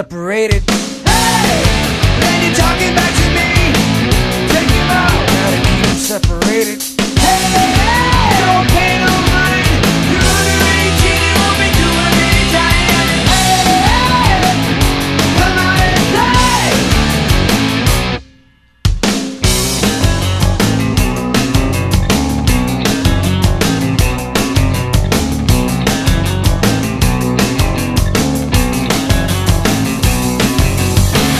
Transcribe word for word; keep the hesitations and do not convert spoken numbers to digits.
separated. Hey, then you're talking back to me. Take him out. Gotta keep 'em separated.